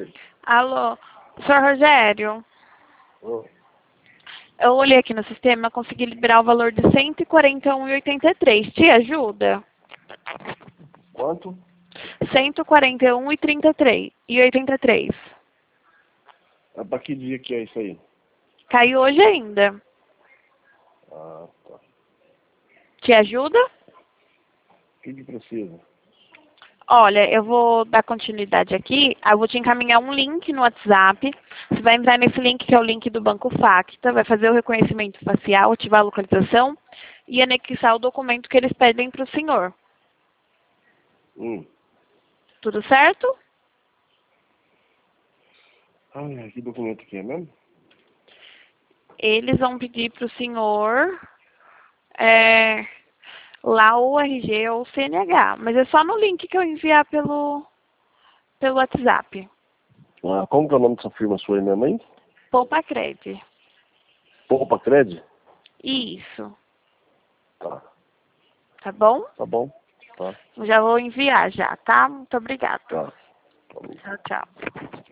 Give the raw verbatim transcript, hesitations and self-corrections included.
Oi. Alô, senhor Rogério? Oh. Eu olhei aqui no sistema, consegui liberar o valor de cento e quarenta e um reais e oitenta e três centavos. Te ajuda? Quanto? cento e quarenta e um reais e trinta e três centavos. E oitenta e três. Ah, pra que dia que é isso aí? Caiu hoje ainda. Ah, tá. Te ajuda? O que que precisa? Olha, eu vou dar continuidade aqui. Eu vou te encaminhar um link no WhatsApp. Você vai entrar nesse link, que é o link do Banco Facta, vai fazer o reconhecimento facial, ativar a localização e anexar o documento que eles pedem para o senhor. Hum. Tudo certo? Ai, que documento que é mesmo? Eles vão pedir para o senhor é, lá o R G ou o C N H, mas é só no link que eu enviar pelo, pelo WhatsApp. Ah, como que é o nome dessa firma sua aí mesmo, hein? Poupa Cred. Poupa Cred? Isso. Tá. Tá bom? Tá bom. Tá. Já vou enviar já, tá? Muito obrigada. Tá. Tá. Tchau, tchau.